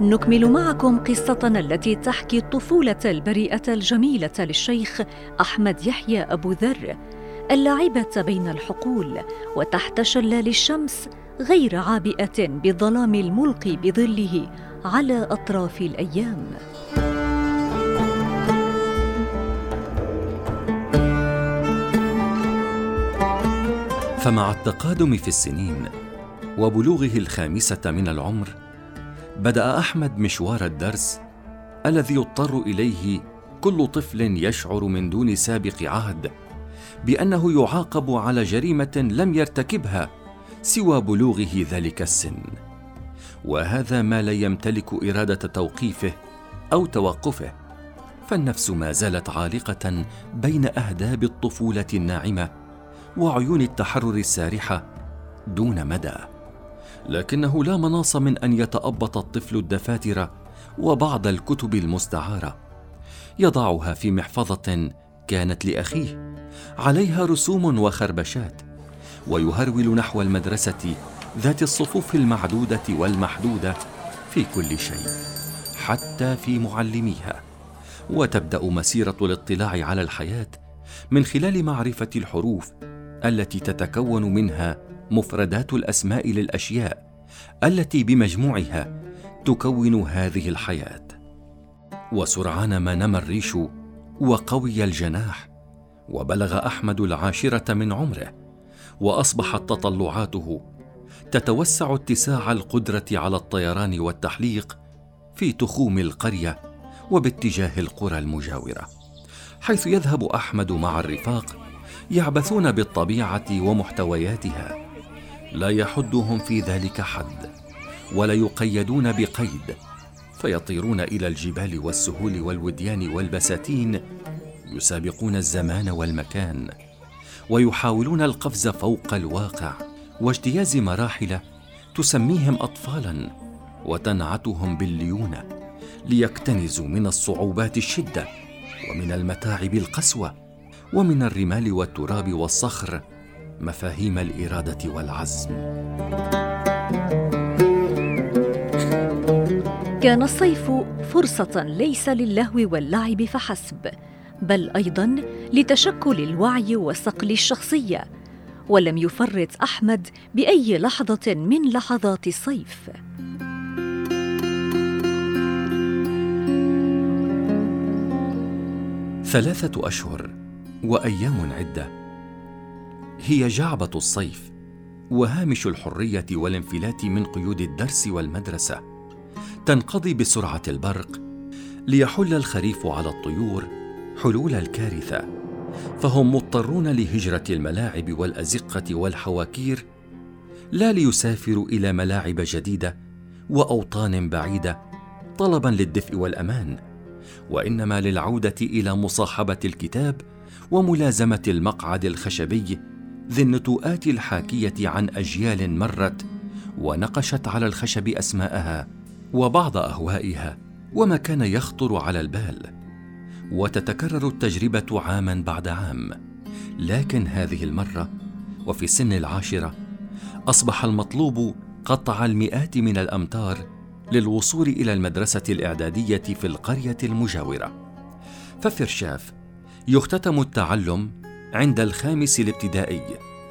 نكمل معكم قصتنا التي تحكي الطفولة البريئة الجميلة للشيخ أحمد يحيى أبو ذر، اللاعبة بين الحقول وتحت شلال الشمس غير عابئة بالظلام الملقي بظله على أطراف الأيام. فمع التقادم في السنين وبلوغه 5 من العمر، بدأ أحمد مشوار الدرس الذي يضطر إليه كل طفل يشعر من دون سابق عهد بأنه يعاقب على جريمة لم يرتكبها سوى بلوغه ذلك السن، وهذا ما لا يمتلك إرادة توقيفه أو توقفه، فالنفس ما زالت عالقة بين أهداب الطفولة الناعمة وعيون التحرر السارحة دون مدى. لكنه لا مناص من أن يتأبط الطفل الدفاتر وبعض الكتب المستعارة، يضعها في محفظة كانت لأخيه عليها رسوم وخربشات، ويهرول نحو المدرسة ذات الصفوف المعدودة والمحدودة في كل شيء حتى في معلميها. وتبدأ مسيرة الاطلاع على الحياة من خلال معرفة الحروف التي تتكون منها مفردات الأسماء للأشياء التي بمجموعها تكون هذه الحياة. وسرعان ما نمى الريش وقوي الجناح، وبلغ أحمد 10 من عمره، وأصبحت تطلعاته تتوسع اتساع القدرة على الطيران والتحليق في تخوم القرية وباتجاه القرى المجاورة، حيث يذهب أحمد مع الرفاق يعبثون بالطبيعة ومحتوياتها، لا يحدهم في ذلك حد ولا يقيدون بقيد، فيطيرون إلى الجبال والسهول والوديان والبساتين، يسابقون الزمان والمكان، ويحاولون القفز فوق الواقع واجتياز مراحل تسميهم أطفالاً وتنعتهم بالليونة، ليكتنزوا من الصعوبات الشدة، ومن المتاعب القسوة، ومن الرمال والتراب والصخر مفاهيم الإرادة والعزم. كان الصيف فرصة ليس للهو واللعب فحسب، بل أيضاً لتشكل الوعي وصقل الشخصية، ولم يفرط أحمد بأي لحظة من لحظات الصيف. ثلاثة أشهر وأيام عدة هي جعبة الصيف وهامش الحرية والانفلات من قيود الدرس والمدرسة، تنقضي بسرعة البرق ليحل الخريف على الطيور حلول الكارثة، فهم مضطرون لهجرة الملاعب والأزقة والحواكير، لا ليسافروا إلى ملاعب جديدة وأوطان بعيدة طلباً للدفء والأمان، وإنما للعودة إلى مصاحبة الكتاب وملازمة المقعد الخشبي ذي النتوءات الحاكية عن أجيال مرت ونقشت على الخشب أسماءها وبعض أهوائها وما كان يخطر على البال. وتتكرر التجربة عاماً بعد عام، لكن هذه المرة وفي سن 10 أصبح المطلوب قطع المئات من الأمتار للوصول إلى المدرسة الإعدادية في القرية المجاورة. ففي رشاف يختتم التعلم عند 5 الابتدائي،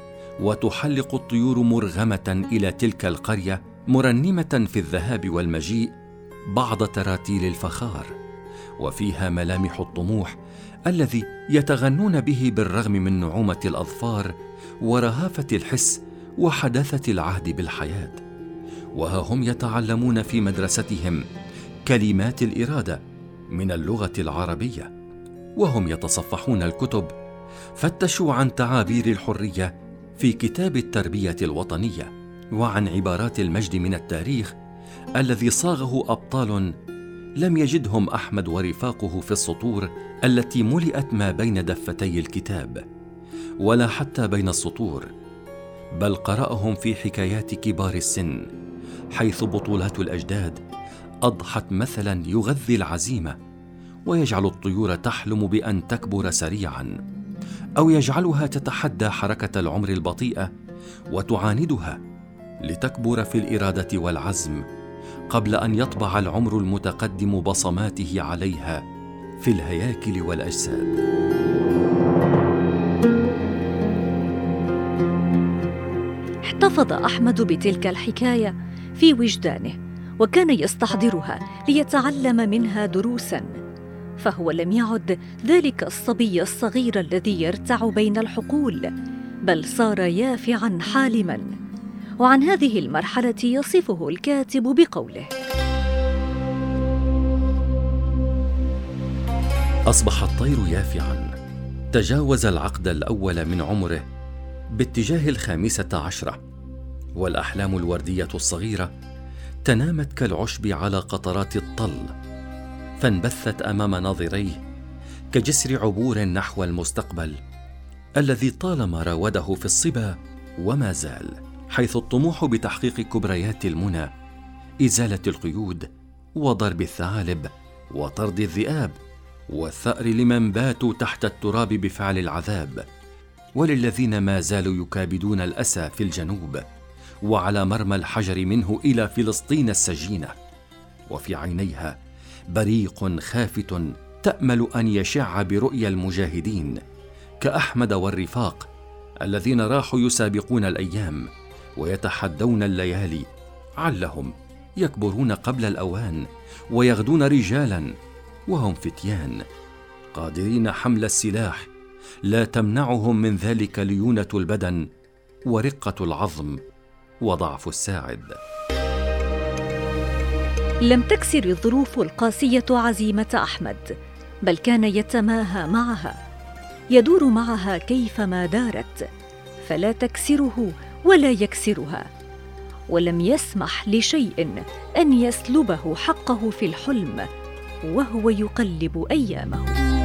وتحلق الطيور مرغمة إلى تلك القرية مرنمة في الذهاب والمجيء بعض تراتيل الفخار، وفيها ملامح الطموح الذي يتغنون به بالرغم من نعومة الأظفار ورهافة الحس وحداثة العهد بالحياة. وها هم يتعلمون في مدرستهم كلمات الإرادة من اللغة العربية، وهم يتصفحون الكتب فتشوا عن تعابير الحرية في كتاب التربية الوطنية، وعن عبارات المجد من التاريخ الذي صاغه أبطال لم يجدهم أحمد ورفاقه في السطور التي ملئت ما بين دفتي الكتاب، ولا حتى بين السطور، بل قرأهم في حكايات كبار السن، حيث بطولات الأجداد أضحت مثلاً يغذي العزيمة ويجعل الطيور تحلم بأن تكبر سريعاً، أو يجعلها تتحدى حركة العمر البطيئة وتعاندها لتكبر في الإرادة والعزم قبل أن يطبع العمر المتقدم بصماته عليها في الهياكل والأجساد. احتفظ أحمد بتلك الحكاية في وجدانه، وكان يستحضرها ليتعلم منها دروساً، فهو لم يعد ذلك الصبي الصغير الذي يرتع بين الحقول، بل صار يافعاً حالماً. وعن هذه المرحلة يصفه الكاتب بقوله: أصبح الطير يافعاً، تجاوز العقد الأول من عمره باتجاه 15، والأحلام الوردية الصغيرة تنامت كالعشب على قطرات الطل، فانبثت أمام ناظريه كجسر عبور نحو المستقبل الذي طالما راوده في الصبا وما زال، حيث الطموح بتحقيق كبريات المنى، إزالة القيود وضرب الثعالب وطرد الذئاب والثأر لمن باتوا تحت التراب بفعل العذاب، وللذين ما زالوا يكابدون الأسى في الجنوب وعلى مرمى الحجر منه إلى فلسطين السجينة، وفي عينيها بريق خافت تأمل أن يشع برؤيا المجاهدين كأحمد والرفاق الذين راحوا يسابقون الأيام ويتحدون الليالي، علهم يكبرون قبل الأوان ويغدون رجالا وهم فتيان قادرين حمل السلاح، لا تمنعهم من ذلك ليونة البدن ورقة العظم وضعف الساعد. لم تكسر الظروف القاسية عزيمة أحمد، بل كان يتماهى معها، يدور معها كيفما دارت، فلا تكسره ولا يكسرها، ولم يسمح لشيء أن يسلبه حقه في الحلم وهو يقلب أيامه.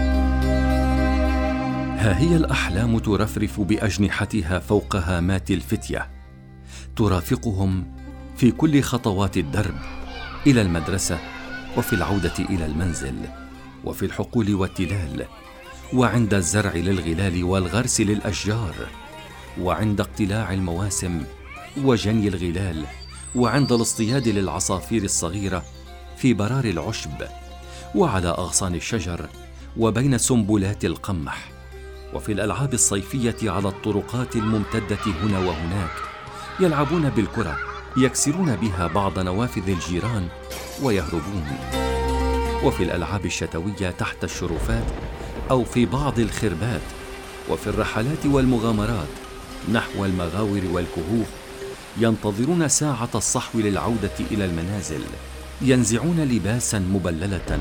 ها هي الأحلام ترفرف بأجنحتها فوق هامات الفتية، ترافقهم في كل خطوات الدرب إلى المدرسة، وفي العودة إلى المنزل، وفي الحقول والتلال، وعند الزرع للغلال والغرس للأشجار، وعند اقتلاع المواسم وجني الغلال، وعند الاصطياد للعصافير الصغيرة في برار العشب، وعلى أغصان الشجر وبين سنبلات القمح، وفي الألعاب الصيفية على الطرقات الممتدة هنا وهناك، يلعبون بالكرة يكسرون بها بعض نوافذ الجيران ويهربون، وفي الألعاب الشتوية تحت الشرفات أو في بعض الخربات، وفي الرحلات والمغامرات نحو المغاور والكهوف، ينتظرون ساعة الصحو للعودة إلى المنازل، ينزعون لباسا مبللة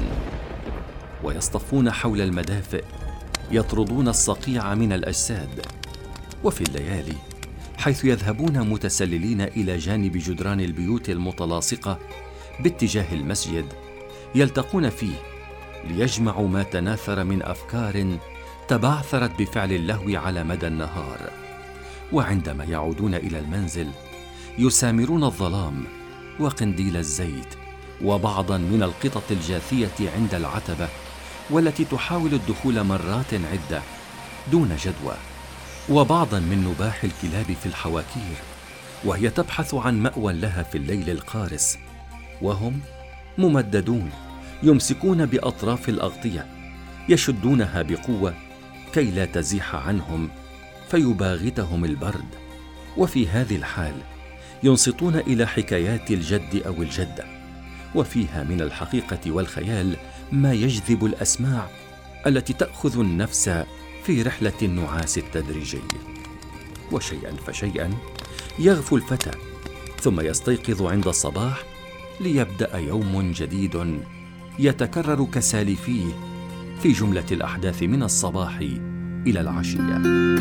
ويصطفون حول المدافئ، يطردون الصقيع من الأجساد. وفي الليالي حيث يذهبون متسللين إلى جانب جدران البيوت المتلاصقة باتجاه المسجد، يلتقون فيه ليجمعوا ما تناثر من أفكار تبعثرت بفعل اللهو على مدى النهار، وعندما يعودون إلى المنزل يسامرون الظلام وقنديل الزيت وبعضا من القطط الجاثية عند العتبة، والتي تحاول الدخول مرات عدة دون جدوى، وبعضا من نباح الكلاب في الحواكير وهي تبحث عن مأوى لها في الليل القارس، وهم ممددون يمسكون بأطراف الأغطية يشدونها بقوة كي لا تزيح عنهم فيباغتهم البرد. وفي هذه الحال ينصتون إلى حكايات الجد أو الجدة، وفيها من الحقيقة والخيال ما يجذب الأسماع التي تأخذ النفس في رحلة النعاس التدريجي. وشيئا فشيئا يغفو الفتى ثم يستيقظ عند الصباح ليبدأ يوم جديد يتكرر كسالفيه في جملة الأحداث من الصباح إلى العشية.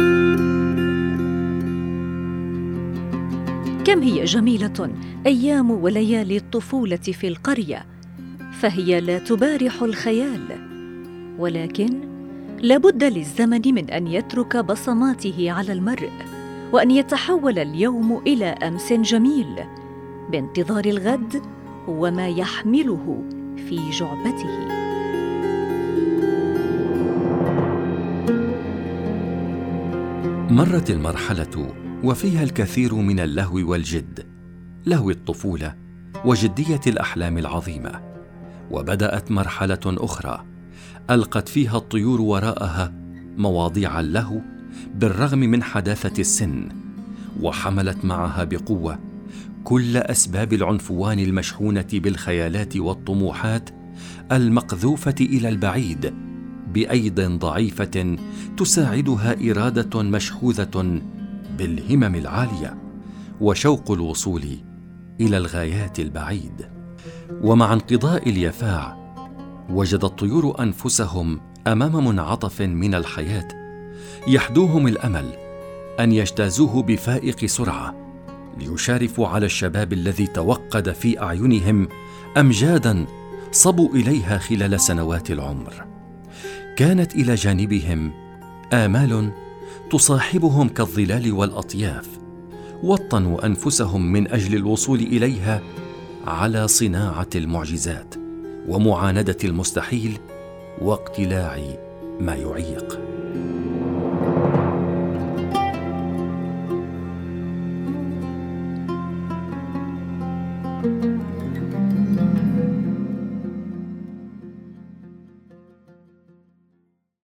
كم هي جميلة أيام وليالي الطفولة في القرية، فهي لا تبارح الخيال، ولكن لابد للزمن من أن يترك بصماته على المرء، وأن يتحول اليوم إلى أمس جميل بانتظار الغد وما يحمله في جعبته. مرت المرحلة وفيها الكثير من اللهو والجد، لهو الطفولة وجدية الأحلام العظيمة. وبدأت مرحلة أخرى ألقت فيها الطيور وراءها مواضيع له بالرغم من حداثة السن، وحملت معها بقوة كل أسباب العنفوان المشحونة بالخيالات والطموحات المقذوفة إلى البعيد بأيد ضعيفة تساعدها إرادة مشحوذة بالهمم العالية وشوق الوصول إلى الغايات البعيد. ومع انقضاء اليفاع وجد الطيور أنفسهم أمام منعطف من الحياة يحدوهم الأمل أن يجتازوه بفائق سرعة ليشارفوا على الشباب الذي توقد في أعينهم أمجاداً صبوا إليها خلال سنوات العمر. كانت إلى جانبهم آمال تصاحبهم كالظلال والأطياف، وطنوا أنفسهم من أجل الوصول إليها على صناعة المعجزات ومعاندة المستحيل واقتلاع ما يعيق.